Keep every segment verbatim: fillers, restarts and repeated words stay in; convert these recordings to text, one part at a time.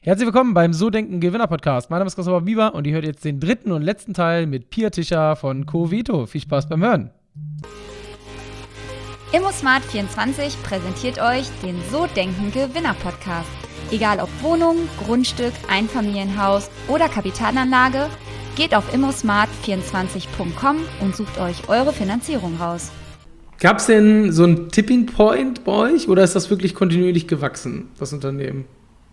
Herzlich willkommen beim So Denken Gewinner Podcast. Mein Name ist Christopher Bieber und ihr hört jetzt den dritten und letzten Teil mit Pia Tischer von Coveto. Viel Spaß beim Hören. ImmoSmart vierundzwanzig präsentiert euch den So Denken Gewinner Podcast. Egal ob Wohnung, Grundstück, Einfamilienhaus oder Kapitalanlage, geht auf immosmart vierundzwanzig punkt com und sucht euch eure Finanzierung raus. Gab es denn so einen Tipping Point bei euch oder ist das wirklich kontinuierlich gewachsen, das Unternehmen?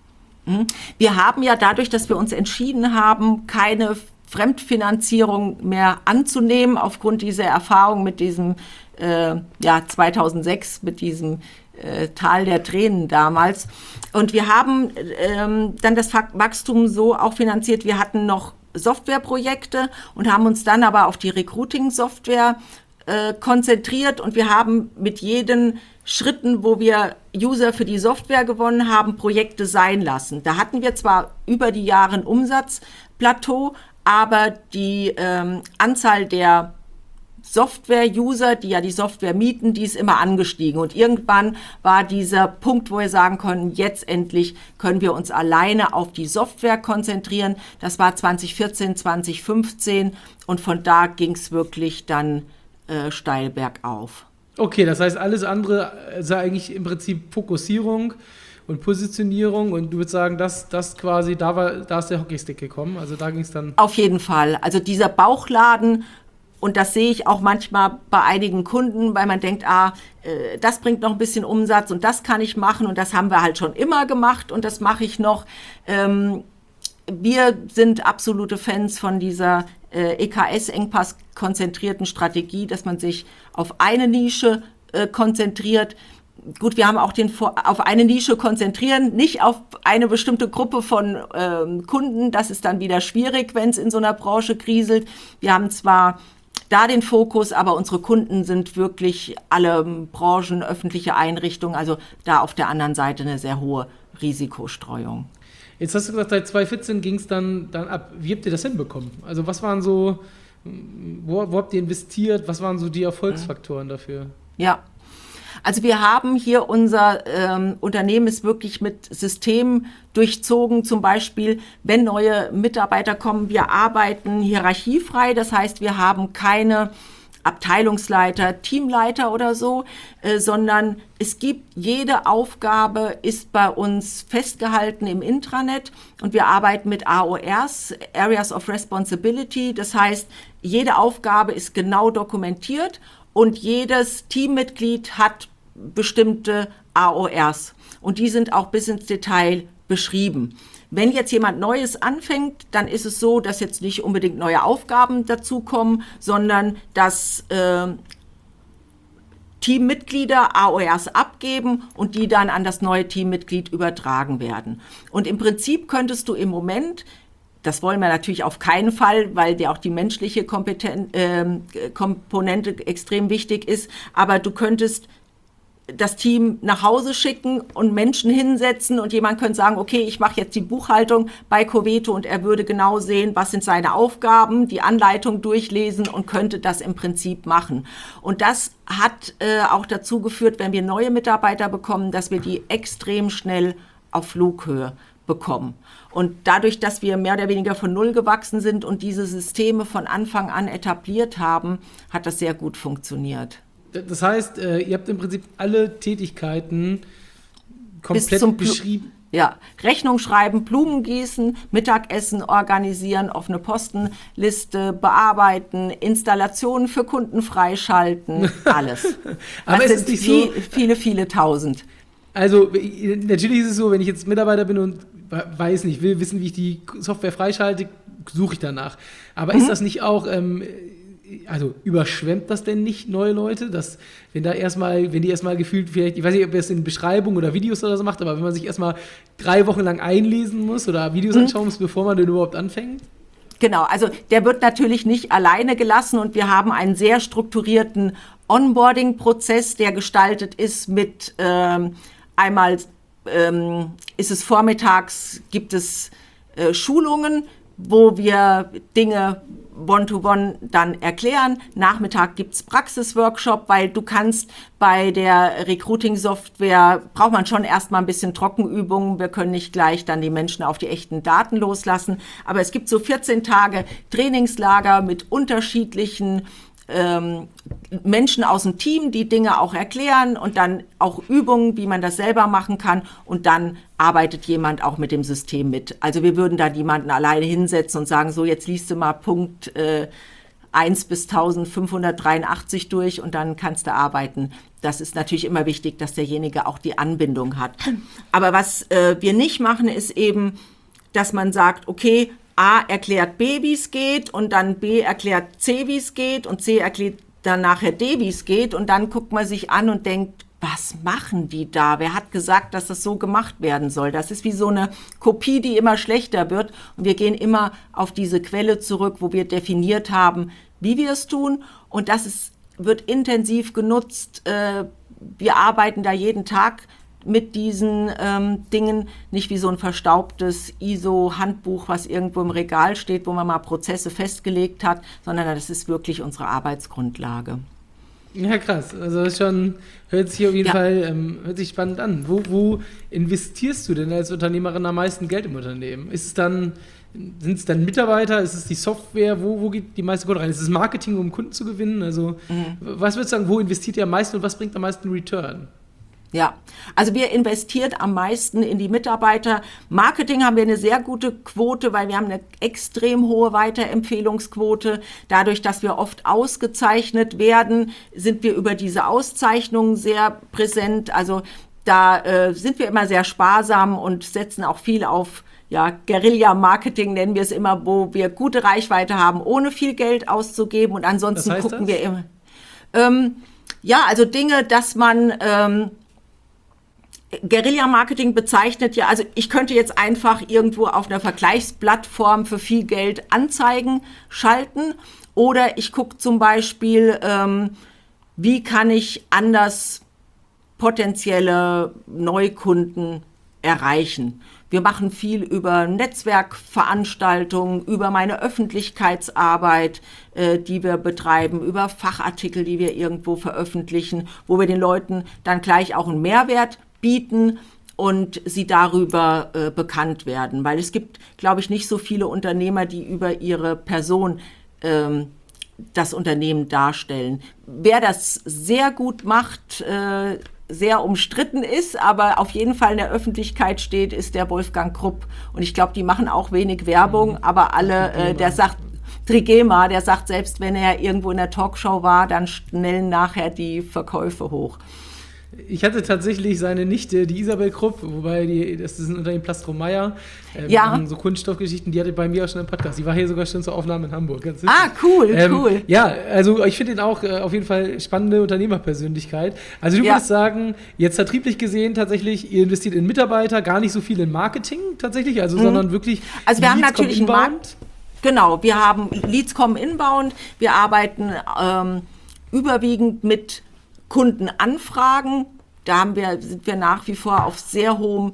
Wir haben ja dadurch, dass wir uns entschieden haben, keine Fremdfinanzierung mehr anzunehmen, aufgrund dieser Erfahrung mit diesem äh, ja, zweitausendsechs, mit diesem äh, Tal der Tränen damals. Und wir haben ähm, dann das Wachstum so auch finanziert. Wir hatten noch Softwareprojekte und haben uns dann aber auf die Recruiting-Software äh, konzentriert. Und wir haben mit jedem Schritten, wo wir User für die Software gewonnen haben, Projekte sein lassen. Da hatten wir zwar über die Jahre ein Umsatzplateau, aber die ähm, Anzahl der Software-User, die ja die Software mieten, die ist immer angestiegen. Und irgendwann war dieser Punkt, wo wir sagen konnten, jetzt endlich können wir uns alleine auf die Software konzentrieren. Das war zwanzig vierzehn, zwanzig fünfzehn und von da ging es wirklich dann äh, steil bergauf. Okay, das heißt, alles andere ist ja eigentlich im Prinzip Fokussierung und Positionierung und du würdest sagen, dass das quasi, da war, da ist der Hockeystick gekommen, also da ging es dann... Auf jeden Fall, also dieser Bauchladen, und das sehe ich auch manchmal bei einigen Kunden, weil man denkt, ah, äh, das bringt noch ein bisschen Umsatz und das kann ich machen und das haben wir halt schon immer gemacht und das mache ich noch. Ähm, wir sind absolute Fans von dieser äh, E K S-Engpass-konzentrierten Strategie, dass man sich auf eine Nische äh, konzentriert. Gut, wir haben auch den auf eine Nische konzentrieren, nicht auf eine bestimmte Gruppe von ähm, Kunden. Das ist dann wieder schwierig, wenn es in so einer Branche kriselt. Wir haben zwar da den Fokus, aber unsere Kunden sind wirklich alle Branchen, öffentliche Einrichtungen, also da auf der anderen Seite eine sehr hohe Risikostreuung. Jetzt hast du gesagt, seit zwanzig vierzehn ging es dann, dann ab. Wie habt ihr das hinbekommen? Also was waren so, wo, wo habt ihr investiert? Was waren so die Erfolgsfaktoren dafür? Ja, also wir haben hier unser ähm, Unternehmen ist wirklich mit Systemen durchzogen. Zum Beispiel, wenn neue Mitarbeiter kommen, wir arbeiten hierarchiefrei. Das heißt, wir haben keine Abteilungsleiter, Teamleiter oder so, äh, sondern es gibt, jede Aufgabe ist bei uns festgehalten im Intranet und wir arbeiten mit A O Rs, Areas of Responsibility. Das heißt, jede Aufgabe ist genau dokumentiert und jedes Teammitglied hat bestimmte A O Rs und die sind auch bis ins Detail beschrieben. Wenn jetzt jemand Neues anfängt, dann ist es so, dass jetzt nicht unbedingt neue Aufgaben dazukommen, sondern dass äh, Teammitglieder A O Rs abgeben und die dann an das neue Teammitglied übertragen werden. Und im Prinzip könntest du im Moment, das wollen wir natürlich auf keinen Fall, weil dir auch die menschliche Kompeten- äh, Komponente extrem wichtig ist, aber du könntest das Team nach Hause schicken und Menschen hinsetzen und jemand könnte sagen, okay, ich mache jetzt die Buchhaltung bei Coveto und er würde genau sehen, was sind seine Aufgaben, die Anleitung durchlesen und könnte das im Prinzip machen. Und das hat äh, auch dazu geführt, wenn wir neue Mitarbeiter bekommen, dass wir die extrem schnell auf Flughöhe bekommen. Und dadurch, dass wir mehr oder weniger von Null gewachsen sind und diese Systeme von Anfang an etabliert haben, hat das sehr gut funktioniert. Das heißt, ihr habt im Prinzip alle Tätigkeiten komplett Pl- beschrieben. Ja, Rechnung schreiben, Blumen gießen, Mittagessen organisieren, offene Postenliste bearbeiten, Installationen für Kunden freischalten, alles. Aber das es sind ist nicht viel, so, viele, viele Tausend. Also natürlich ist es so, wenn ich jetzt Mitarbeiter bin und weiß nicht, will wissen, wie ich die Software freischalte, suche ich danach. Aber mhm. ist das nicht auch... Ähm, Also überschwemmt das denn nicht neue Leute, dass wenn da erstmal, wenn die erstmal gefühlt vielleicht, ich weiß nicht, ob ihr es in Beschreibung oder Videos oder so macht, aber wenn man sich erstmal drei Wochen lang einlesen muss oder Videos mhm. anschauen muss, bevor man denn überhaupt anfängt? Genau, also der wird natürlich nicht alleine gelassen und wir haben einen sehr strukturierten Onboarding-Prozess, der gestaltet ist mit ähm, einmal ähm, ist es vormittags, gibt es äh, Schulungen, wo wir Dinge One-to-One dann erklären. Nachmittag gibt's Praxisworkshop, weil du kannst bei der Recruiting-Software, braucht man schon erstmal ein bisschen Trockenübungen. Wir können nicht gleich dann die Menschen auf die echten Daten loslassen. Aber es gibt so vierzehn Tage Trainingslager mit unterschiedlichen ähm, Menschen aus dem Team, die Dinge auch erklären und dann auch Übungen, wie man das selber machen kann. Und dann arbeitet jemand auch mit dem System mit. Also wir würden da niemanden alleine hinsetzen und sagen, so jetzt liest du mal Punkt äh, eins bis eintausendfünfhundertdreiundachtzig durch und dann kannst du arbeiten. Das ist natürlich immer wichtig, dass derjenige auch die Anbindung hat. Aber was äh, wir nicht machen, ist eben, dass man sagt, okay, A erklärt B, wie es geht und dann B erklärt C, wie es geht und C erklärt dann nachher D, wie es geht und dann guckt man sich an und denkt, was machen die da? Wer hat gesagt, dass das so gemacht werden soll? Das ist wie so eine Kopie, die immer schlechter wird und wir gehen immer auf diese Quelle zurück, wo wir definiert haben, wie wir es tun und das ist, wird intensiv genutzt. Wir arbeiten da jeden Tag mit diesen ähm, Dingen, nicht wie so ein verstaubtes I S O-Handbuch, was irgendwo im Regal steht, wo man mal Prozesse festgelegt hat, sondern das ist wirklich unsere Arbeitsgrundlage. Ja, krass. Also das ist schon, hört sich auf jeden Ja. Fall ähm, hört sich spannend an. Wo, wo investierst du denn als Unternehmerin am meisten Geld im Unternehmen? Ist es dann, sind es dann Mitarbeiter? Ist es die Software? Wo, wo geht die meiste Kohle rein? Ist es Marketing, um Kunden zu gewinnen? Also mhm. was würdest du sagen, wo investiert ihr am meisten und was bringt am meisten Return? Ja, also wir investieren am meisten in die Mitarbeiter. Marketing haben wir eine sehr gute Quote, weil wir haben eine extrem hohe Weiterempfehlungsquote. Dadurch, dass wir oft ausgezeichnet werden, sind wir über diese Auszeichnungen sehr präsent. Also da äh, sind wir immer sehr sparsam und setzen auch viel auf ja, Guerilla-Marketing nennen wir es immer, wo wir gute Reichweite haben, ohne viel Geld auszugeben. Und ansonsten Was heißt gucken das? wir immer. Ähm, ja, also Dinge, dass man ähm, Guerilla-Marketing bezeichnet ja, also ich könnte jetzt einfach irgendwo auf einer Vergleichsplattform für viel Geld Anzeigen schalten oder ich gucke zum Beispiel, ähm, wie kann ich anders potenzielle Neukunden erreichen. Wir machen viel über Netzwerkveranstaltungen, über meine Öffentlichkeitsarbeit, äh, die wir betreiben, über Fachartikel, die wir irgendwo veröffentlichen, wo wir den Leuten dann gleich auch einen Mehrwert bieten und sie darüber äh, bekannt werden. Weil es gibt, glaube ich, nicht so viele Unternehmer, die über ihre Person ähm, das Unternehmen darstellen. Wer das sehr gut macht, äh, sehr umstritten ist, aber auf jeden Fall in der Öffentlichkeit steht, ist der Wolfgang Krupp. Und ich glaube, die machen auch wenig Werbung, aber alle, äh, der sagt, Trigema, der sagt, selbst wenn er irgendwo in der Talkshow war, dann schnellen nachher die Verkäufe hoch. Ich hatte tatsächlich seine Nichte, die Isabel Krupp, wobei die, das ist ein Unternehmen Plastro-Meyer, ähm, ja. so Kunststoffgeschichten, die hatte bei mir auch schon im Podcast. Die war hier sogar schon zur Aufnahme in Hamburg. Ganz ah, cool, ähm, cool. Ja, also ich finde ihn auch äh, auf jeden Fall spannende Unternehmerpersönlichkeit. Also du ja. würdest sagen, jetzt vertrieblich gesehen tatsächlich, ihr investiert in Mitarbeiter, gar nicht so viel in Marketing tatsächlich, also mhm. sondern wirklich Also wir Leads haben natürlich einen Markt. Genau, wir haben Leads kommen inbound, wir arbeiten ähm, überwiegend mit Kundenanfragen, da haben wir, sind wir nach wie vor auf sehr hohem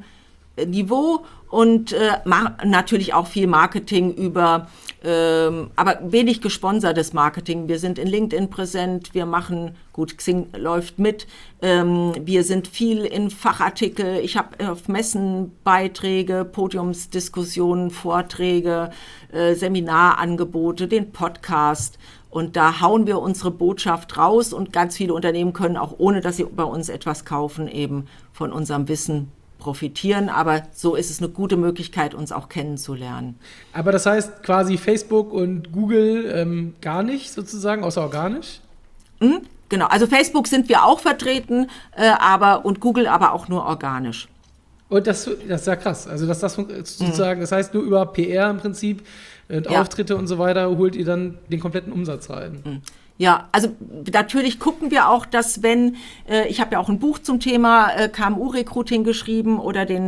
Niveau und äh, ma- natürlich auch viel Marketing über, ähm, aber wenig gesponsertes Marketing. Wir sind in LinkedIn präsent, wir machen, gut, Xing läuft mit, ähm, wir sind viel in Fachartikel, ich habe auf Messen Beiträge, Podiumsdiskussionen, Vorträge, äh, Seminarangebote, den Podcast. Und da hauen wir unsere Botschaft raus und ganz viele Unternehmen können auch, ohne dass sie bei uns etwas kaufen, eben von unserem Wissen profitieren. Aber so ist es eine gute Möglichkeit, uns auch kennenzulernen. Aber das heißt quasi Facebook und Google ähm, gar nicht sozusagen, außer organisch? Mhm, genau, also Facebook sind wir auch vertreten, äh, aber und Google aber auch nur organisch. Und das, das ist ja krass. Also dass das sozusagen, mhm. das heißt nur über P R im Prinzip und ja. Auftritte und so weiter, holt ihr dann den kompletten Umsatz rein. Mhm. Ja, also natürlich gucken wir auch, dass wenn, äh, ich habe ja auch ein Buch zum Thema äh, K M U-Recruiting geschrieben oder den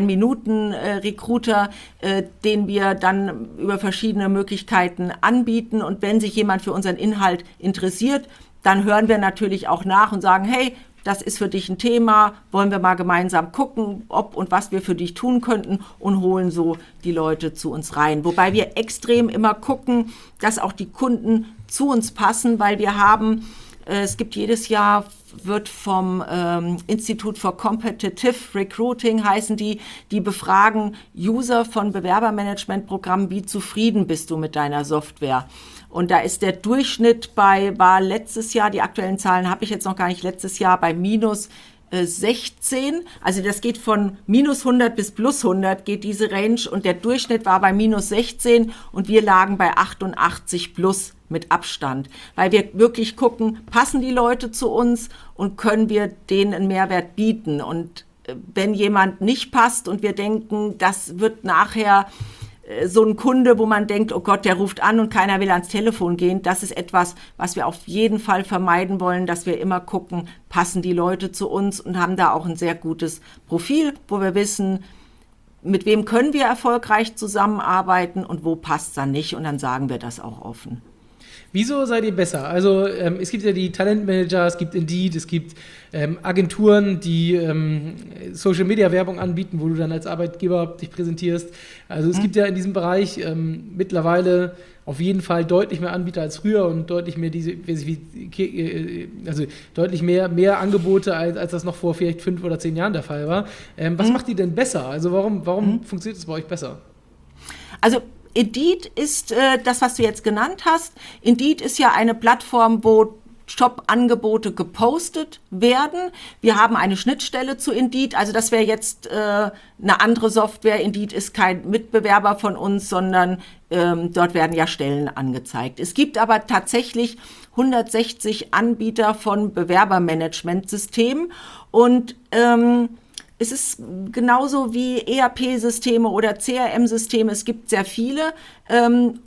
Ein-Minuten-Recruiter, äh, den wir dann über verschiedene Möglichkeiten anbieten. Und wenn sich jemand für unseren Inhalt interessiert, dann hören wir natürlich auch nach und sagen, hey, das ist für dich ein Thema, wollen wir mal gemeinsam gucken, ob und was wir für dich tun könnten und holen so die Leute zu uns rein. Wobei wir extrem immer gucken, dass auch die Kunden zu uns passen, weil wir haben, äh, es gibt jedes Jahr, wird vom ähm, Institute for Competitive Recruiting, heißen die, die befragen User von Bewerbermanagementprogrammen, wie zufrieden bist du mit deiner Software? Und da ist der Durchschnitt bei, war letztes Jahr, die aktuellen Zahlen habe ich jetzt noch gar nicht, letztes Jahr bei minus äh, sechzehn. Also das geht von minus hundert bis plus hundert geht diese Range und der Durchschnitt war bei minus sechzehn und wir lagen bei achtundachtzig plus mit Abstand. Weil wir wirklich gucken, passen die Leute zu uns und können wir denen einen Mehrwert bieten? Und äh, wenn jemand nicht passt und wir denken, das wird nachher so ein Kunde, wo man denkt, oh Gott, der ruft an und keiner will ans Telefon gehen, das ist etwas, was wir auf jeden Fall vermeiden wollen, dass wir immer gucken, passen die Leute zu uns und haben da auch ein sehr gutes Profil, wo wir wissen, mit wem können wir erfolgreich zusammenarbeiten und wo passt es dann nicht und dann sagen wir das auch offen. Wieso seid ihr besser? Also ähm, es gibt ja die Talentmanager, es gibt Indeed, es gibt ähm, Agenturen, die ähm, Social-Media-Werbung anbieten, wo du dann als Arbeitgeber dich präsentierst. Also es mhm. gibt ja in diesem Bereich ähm, mittlerweile auf jeden Fall deutlich mehr Anbieter als früher und deutlich mehr diese, also deutlich mehr, mehr Angebote, als, als das noch vor vielleicht fünf oder zehn Jahren der Fall war. Ähm, was mhm. macht die denn besser? Also warum, warum mhm. funktioniert es bei euch besser? Also Indeed ist äh, das, was du jetzt genannt hast. Indeed ist ja eine Plattform, wo Jobangebote gepostet werden. Wir haben eine Schnittstelle zu Indeed, also das wäre jetzt äh, eine andere Software. Indeed ist kein Mitbewerber von uns, sondern ähm, dort werden ja Stellen angezeigt. Es gibt aber tatsächlich hundertsechzig Anbieter von Bewerbermanagementsystemen und ähm, es ist genauso wie E R P-Systeme oder C R M-Systeme. Es gibt sehr viele, ähm,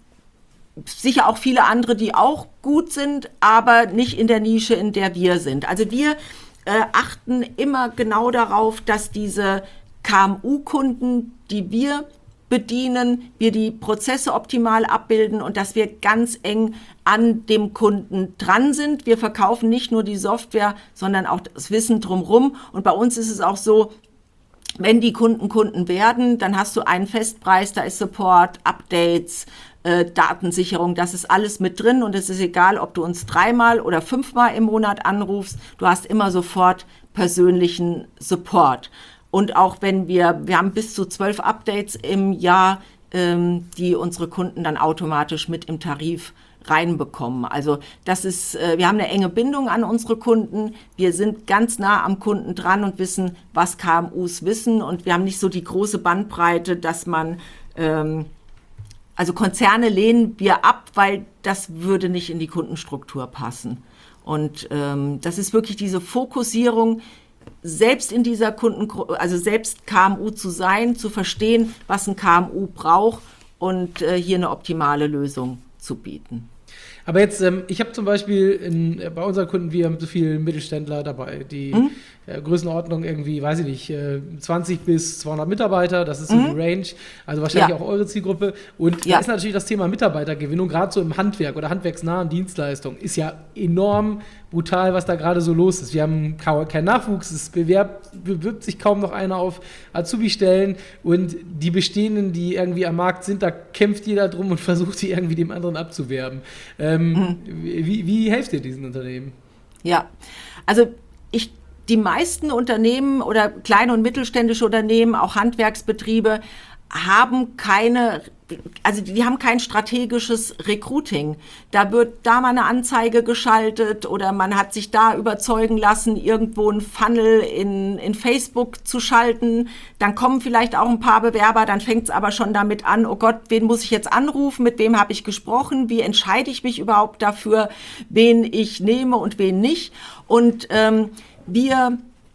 sicher auch viele andere, die auch gut sind, aber nicht in der Nische, in der wir sind. Also wir äh, achten immer genau darauf, dass diese K M U-Kunden, die wir bedienen, wir die Prozesse optimal abbilden und dass wir ganz eng an dem Kunden dran sind. Wir verkaufen nicht nur die Software, sondern auch das Wissen drumherum. Und bei uns ist es auch so, wenn die Kunden Kunden werden, dann hast du einen Festpreis, da ist Support, Updates, äh, Datensicherung, das ist alles mit drin und es ist egal, ob du uns dreimal oder fünfmal im Monat anrufst, du hast immer sofort persönlichen Support. Und auch wenn wir, wir haben bis zu zwölf Updates im Jahr, ähm, die unsere Kunden dann automatisch mit im Tarif reinbekommen. Also das ist, äh, wir haben eine enge Bindung an unsere Kunden. Wir sind ganz nah am Kunden dran und wissen, was K M Us wissen. Und wir haben nicht so die große Bandbreite, dass man, ähm, also Konzerne lehnen wir ab, weil das würde nicht in die Kundenstruktur passen. Und ähm, das ist wirklich diese Fokussierung, selbst in dieser Kundengruppe, also selbst K M U zu sein, zu verstehen, was ein K M U braucht und äh, hier eine optimale Lösung zu bieten. Aber jetzt, ähm, ich habe zum Beispiel in, bei unseren Kunden, wir haben so viele Mittelständler dabei, die mhm. äh, Größenordnung irgendwie, weiß ich nicht, äh, zwanzig bis zweihundert Mitarbeiter, das ist so mhm. die Range, also wahrscheinlich ja. auch eure Zielgruppe. Und ja. da ist natürlich das Thema Mitarbeitergewinnung, gerade so im Handwerk oder handwerksnahen Dienstleistungen, ist ja enorm brutal, was da gerade so los ist. Wir haben keinen Nachwuchs, es bewerbt, bewirbt sich kaum noch einer auf Azubi-Stellen und die bestehenden, die irgendwie am Markt sind, da kämpft jeder drum und versucht, die irgendwie dem anderen abzuwerben. Ähm, mhm. wie, wie helft ihr diesen Unternehmen? Ja, also ich, die meisten Unternehmen oder kleine und mittelständische Unternehmen, auch Handwerksbetriebe, haben keine, also die haben kein strategisches Recruiting. Da wird da mal eine Anzeige geschaltet oder man hat sich da überzeugen lassen, irgendwo ein Funnel in, in Facebook zu schalten. Dann kommen vielleicht auch ein paar Bewerber, dann fängt es aber schon damit an, oh Gott, wen muss ich jetzt anrufen, mit wem habe ich gesprochen, wie entscheide ich mich überhaupt dafür, wen ich nehme und wen nicht. Und ähm, wir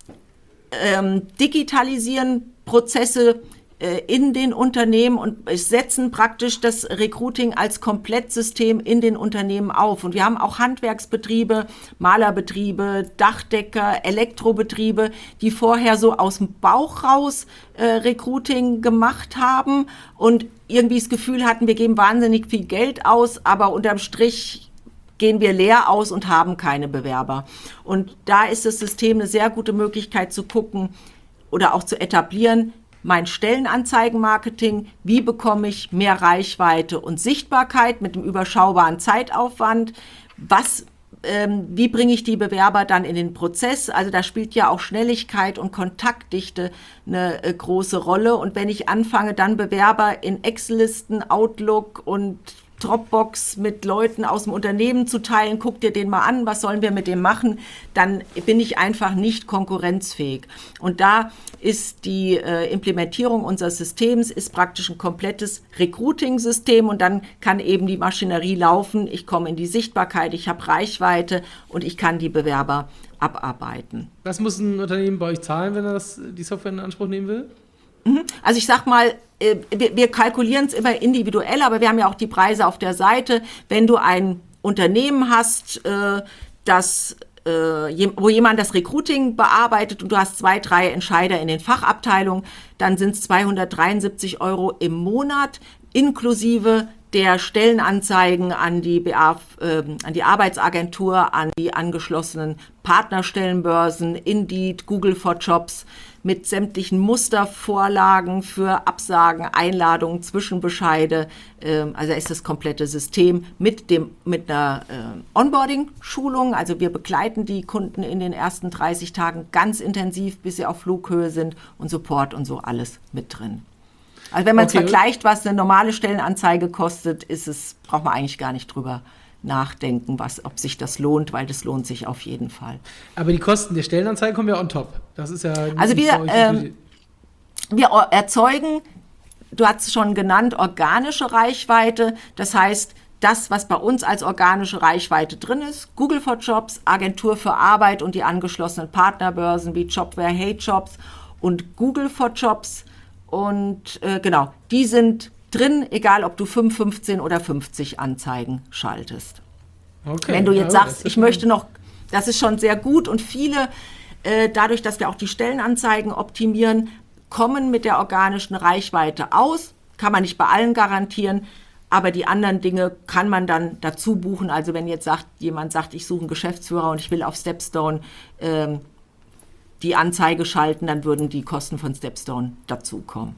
ähm, digitalisieren Prozesse in den Unternehmen und setzen praktisch das Recruiting als Komplettsystem in den Unternehmen auf. Und wir haben auch Handwerksbetriebe, Malerbetriebe, Dachdecker, Elektrobetriebe, die vorher so aus dem Bauch raus äh, Recruiting gemacht haben und irgendwie das Gefühl hatten, wir geben wahnsinnig viel Geld aus, aber unterm Strich gehen wir leer aus und haben keine Bewerber. Und da ist das System eine sehr gute Möglichkeit zu gucken oder auch zu etablieren, mein Stellenanzeigenmarketing, wie bekomme ich mehr Reichweite und Sichtbarkeit mit dem überschaubaren Zeitaufwand, was, ähm, wie bringe ich die Bewerber dann in den Prozess, also da spielt ja auch Schnelligkeit und Kontaktdichte eine äh, große Rolle und wenn ich anfange, dann Bewerber in Excel-Listen, Outlook und Dropbox mit Leuten aus dem Unternehmen zu teilen, guck dir den mal an, was sollen wir mit dem machen, dann bin ich einfach nicht konkurrenzfähig. Und da ist die äh, Implementierung unseres Systems, ist praktisch ein komplettes Recruiting-System und dann kann eben die Maschinerie laufen, ich komme in die Sichtbarkeit, ich habe Reichweite und ich kann die Bewerber abarbeiten. Was muss ein Unternehmen bei euch zahlen, wenn er das, die Software in Anspruch nehmen will? Also ich sag mal, wir, wir kalkulieren es immer individuell, aber wir haben ja auch die Preise auf der Seite. Wenn du ein Unternehmen hast, das, wo jemand das Recruiting bearbeitet und du hast zwei, drei Entscheider in den Fachabteilungen, dann sind es zweihundertdreiundsiebzig Euro im Monat inklusive der Stellenanzeigen an die, B A, äh, an die Arbeitsagentur, an die angeschlossenen Partnerstellenbörsen, Indeed, Google for Jobs, mit sämtlichen Mustervorlagen für Absagen, Einladungen, Zwischenbescheide. Äh, also ist das komplette System mit, dem, mit einer äh, Onboarding-Schulung. Also wir begleiten die Kunden in den ersten dreißig Tagen ganz intensiv, bis sie auf Flughöhe sind und Support und so alles mit drin. Also wenn man es okay. vergleicht, was eine normale Stellenanzeige kostet, ist es, braucht man eigentlich gar nicht drüber nachdenken, was, ob sich das lohnt, weil das lohnt sich auf jeden Fall. Aber die Kosten der Stellenanzeige kommen ja on top. Das ist ja also wir, ähm, wir erzeugen, du hast es schon genannt, organische Reichweite. Das heißt, das, was bei uns als organische Reichweite drin ist, Google for Jobs, Agentur für Arbeit und die angeschlossenen Partnerbörsen wie Jobware, Hey Jobs und Google for Jobs. Und äh, genau, die sind drin, egal ob du fünf, fünfzehn oder fünfzig Anzeigen schaltest. Okay. Wenn du jetzt ja, sagst, ich möchte noch, das ist schon sehr gut und viele, äh, dadurch, dass wir auch die Stellenanzeigen optimieren, kommen mit der organischen Reichweite aus. Kann man nicht bei allen garantieren, aber die anderen Dinge kann man dann dazu buchen. Also wenn jetzt sagt, jemand sagt, ich suche einen Geschäftsführer und ich will auf Stepstone ähm, die Anzeige schalten, dann würden die Kosten von Stepstone dazukommen.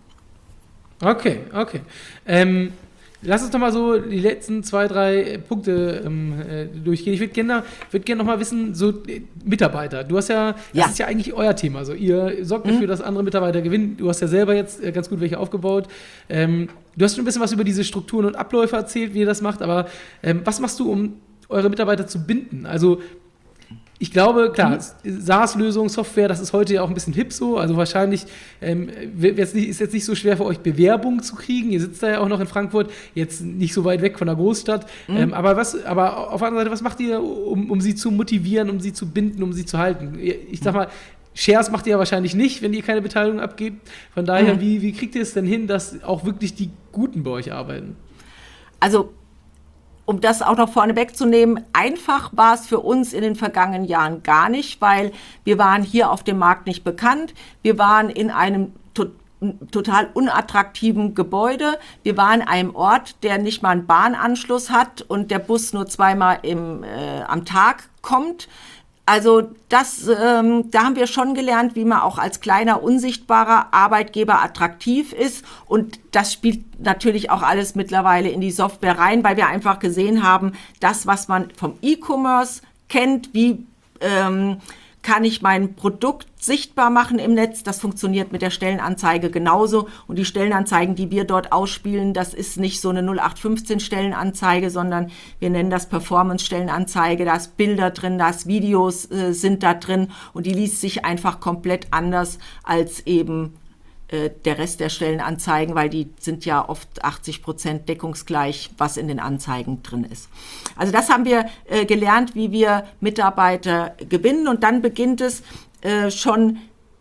Okay, okay. Ähm, lass uns doch mal so die letzten zwei, drei Punkte ähm, äh, durchgehen. Ich würde gerne würd gern noch mal wissen, so äh, Mitarbeiter. Du hast ja, das ja. ist ja eigentlich euer Thema. So, ihr sorgt dafür, mhm. dass andere Mitarbeiter gewinnen. Du hast ja selber jetzt äh, ganz gut welche aufgebaut. Ähm, du hast schon ein bisschen was über diese Strukturen und Abläufe erzählt, wie ihr das macht. Aber ähm, was machst du, um eure Mitarbeiter zu binden? Also ich glaube, klar, mhm. SaaS-Lösung, Software, das ist heute ja auch ein bisschen hip so. Also wahrscheinlich ähm, ist jetzt nicht so schwer für euch, Bewerbungen zu kriegen. Ihr sitzt da ja auch noch in Frankfurt, jetzt nicht so weit weg von der Großstadt. Mhm. Ähm, aber, was, aber auf der anderen Seite, was macht ihr, um, um sie zu motivieren, um sie zu binden, um sie zu halten? Ich sag mal, Shares macht ihr ja wahrscheinlich nicht, wenn ihr keine Beteiligung abgebt. Von daher, mhm. wie, wie kriegt ihr es denn hin, dass auch wirklich die Guten bei euch arbeiten? Also um das auch noch vorne wegzunehmen, einfach war es für uns in den vergangenen Jahren gar nicht, weil wir waren hier auf dem Markt nicht bekannt. Wir waren in einem to- total unattraktiven Gebäude. Wir waren an einem Ort, der nicht mal einen Bahnanschluss hat und der Bus nur zweimal im, äh, am Tag kommt. Also das, ähm, da haben wir schon gelernt, wie man auch als kleiner, unsichtbarer Arbeitgeber attraktiv ist. Und das spielt natürlich auch alles mittlerweile in die Software rein, weil wir einfach gesehen haben, das, was man vom E-Commerce kennt, wie ähm, kann ich mein Produkt sichtbar machen im Netz, das funktioniert mit der Stellenanzeige genauso. Und die Stellenanzeigen, die wir dort ausspielen, das ist nicht so eine null acht fünfzehn Stellenanzeige, sondern wir nennen das Performance-Stellenanzeige. Da ist Bilder drin, da ist Videos äh, sind da drin und die liest sich einfach komplett anders als eben äh, der Rest der Stellenanzeigen, weil die sind ja oft achtzig Prozent deckungsgleich, was in den Anzeigen drin ist. Also das haben wir äh, gelernt, wie wir Mitarbeiter gewinnen und dann beginnt es äh, schon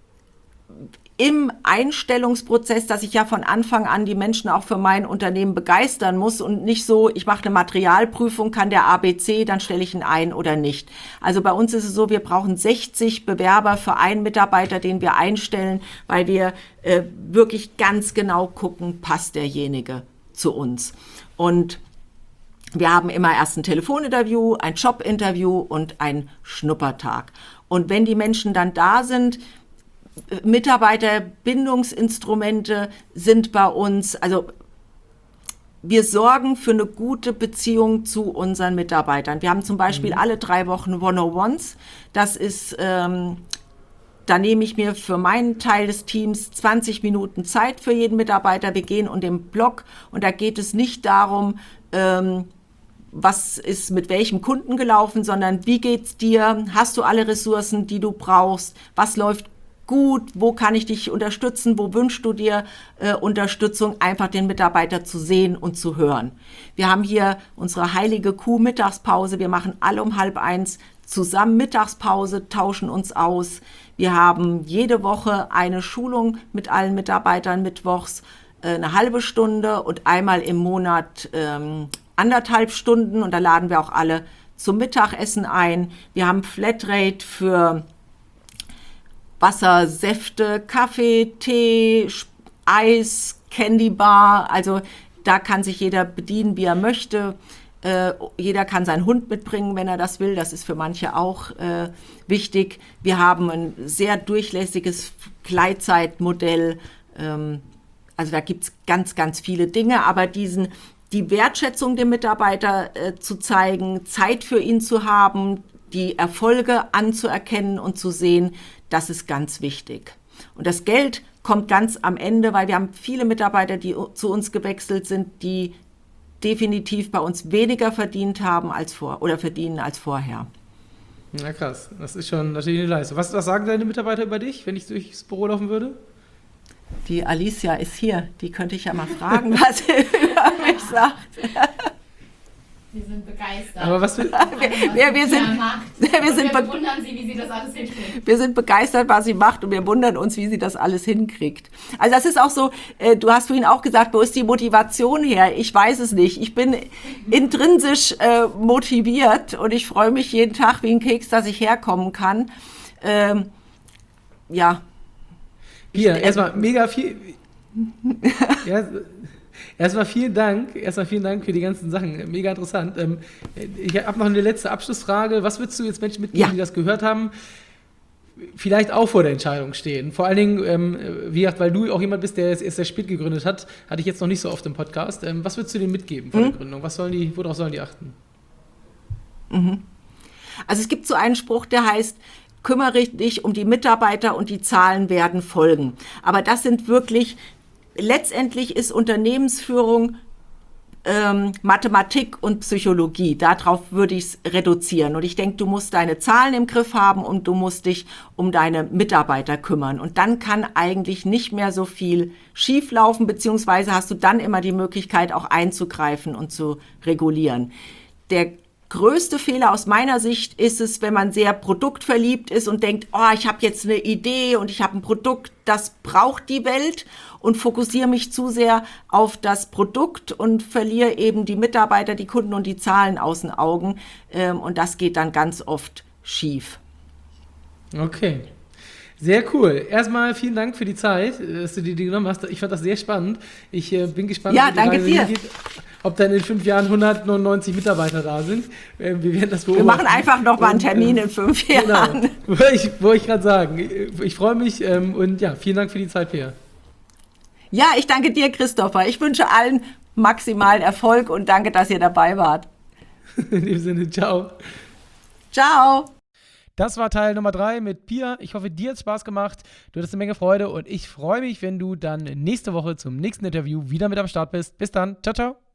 im Einstellungsprozess, dass ich ja von Anfang an die Menschen auch für mein Unternehmen begeistern muss und nicht so, ich mache eine Materialprüfung, kann der A B C, dann stelle ich ihn ein oder nicht. Also bei uns ist es so, wir brauchen sechzig Bewerber für einen Mitarbeiter, den wir einstellen, weil wir äh, wirklich ganz genau gucken, passt derjenige zu uns. Und Wir haben immer erst ein Telefoninterview, ein Jobinterview und ein Schnuppertag. Und wenn die Menschen dann da sind, Mitarbeiterbindungsinstrumente sind bei uns, also wir sorgen für eine gute Beziehung zu unseren Mitarbeitern. Wir haben zum Beispiel mhm. alle drei Wochen One-on-Ones. Das ist, ähm, da nehme ich mir für meinen Teil des Teams zwanzig Minuten Zeit für jeden Mitarbeiter. Wir gehen um den Block und da geht es nicht darum, ähm, was ist mit welchem Kunden gelaufen, sondern wie geht's dir? Hast du alle Ressourcen, die du brauchst? Was läuft gut? Wo kann ich dich unterstützen? Wo wünschst du dir äh, Unterstützung? Einfach den Mitarbeiter zu sehen und zu hören. Wir haben hier unsere heilige Kuh Mittagspause. Wir machen alle um halb eins zusammen Mittagspause, tauschen uns aus. Wir haben jede Woche eine Schulung mit allen Mitarbeitern mittwochs, äh, eine halbe Stunde und einmal im Monat ähm, anderthalb Stunden. Und da laden wir auch alle zum Mittagessen ein. Wir haben Flatrate für Wasser, Säfte, Kaffee, Tee, Eis, Candy Bar. Also da kann sich jeder bedienen, wie er möchte. Äh, jeder kann seinen Hund mitbringen, wenn er das will. Das ist für manche auch äh, wichtig. Wir haben ein sehr durchlässiges Gleitzeitmodell. Ähm, also da gibt's ganz, ganz viele Dinge. Aber diesen, die Wertschätzung dem Mitarbeiter äh, zu zeigen, Zeit für ihn zu haben, die Erfolge anzuerkennen und zu sehen, das ist ganz wichtig. Und das Geld kommt ganz am Ende, weil wir haben viele Mitarbeiter, die zu uns gewechselt sind, die definitiv bei uns weniger verdient haben als vor oder verdienen als vorher. Na krass, das ist schon natürlich eine Leistung. Was, was sagen deine Mitarbeiter über dich, wenn ich durchs Büro laufen würde? Die Alicia ist hier, die könnte ich ja mal fragen, was sie über mich sagt. Wir sind begeistert. Aber was wir, wir, wir, wir sind, wir sind wir wundern sie, wie sie das alles hinkriegt. Wir sind begeistert, was sie macht und wir wundern uns, wie sie das alles hinkriegt. Also das ist auch so, äh, du hast vorhin auch gesagt, wo ist die Motivation her? Ich weiß es nicht. Ich bin intrinsisch äh, motiviert und ich freue mich jeden Tag wie ein Keks, dass ich herkommen kann. Ähm, ja. Hier, erstmal mega viel... ja, Erstmal vielen Dank, erstmal vielen Dank für die ganzen Sachen, mega interessant. Ähm, ich habe noch eine letzte Abschlussfrage. Was würdest du jetzt Menschen mitgeben, ja. die das gehört haben, vielleicht auch vor der Entscheidung stehen? Vor allen Dingen, ähm, wie gesagt, weil du auch jemand bist, der es erst sehr spät gegründet hat, hatte ich jetzt noch nicht so oft im Podcast. Ähm, was würdest du denen mitgeben vor mhm. der Gründung? Was sollen die, worauf sollen die achten? Mhm. Also es gibt so einen Spruch, der heißt, kümmere dich um die Mitarbeiter und die Zahlen werden folgen. Aber das sind wirklich... Letztendlich ist Unternehmensführung ähm, Mathematik und Psychologie. Darauf würde ich es reduzieren. Und ich denke, du musst deine Zahlen im Griff haben und du musst dich um deine Mitarbeiter kümmern. Und dann kann eigentlich nicht mehr so viel schieflaufen, beziehungsweise hast du dann immer die Möglichkeit, auch einzugreifen und zu regulieren. Der größte Fehler aus meiner Sicht ist es, wenn man sehr produktverliebt ist und denkt, oh, ich habe jetzt eine Idee und ich habe ein Produkt, das braucht die Welt und fokussiere mich zu sehr auf das Produkt und verliere eben die Mitarbeiter, die Kunden und die Zahlen aus den Augen. Und das geht dann ganz oft schief. Okay. Sehr cool. Erstmal vielen Dank für die Zeit, dass du dir die genommen hast. Ich fand das sehr spannend. Ich äh, bin gespannt, ja, wie die danke Reise dir. hingeht, ob dann in fünf Jahren hundertneunundneunzig Mitarbeiter da sind. Äh, wir werden das beobachten. Wir machen einfach noch mal einen Termin und, äh, in fünf Jahren. Genau. Wollte ich, wollte ich gerade sagen. Ich freue mich ähm, und ja, vielen Dank für die Zeit, Peer. Ja, ich danke dir, Christopher. Ich wünsche allen maximalen Erfolg und danke, dass ihr dabei wart. In dem Sinne, ciao. Ciao. Das war Teil Nummer drei mit Pia. Ich hoffe, dir hat es Spaß gemacht. Du hattest eine Menge Freude und ich freue mich, wenn du dann nächste Woche zum nächsten Interview wieder mit am Start bist. Bis dann. Ciao, ciao.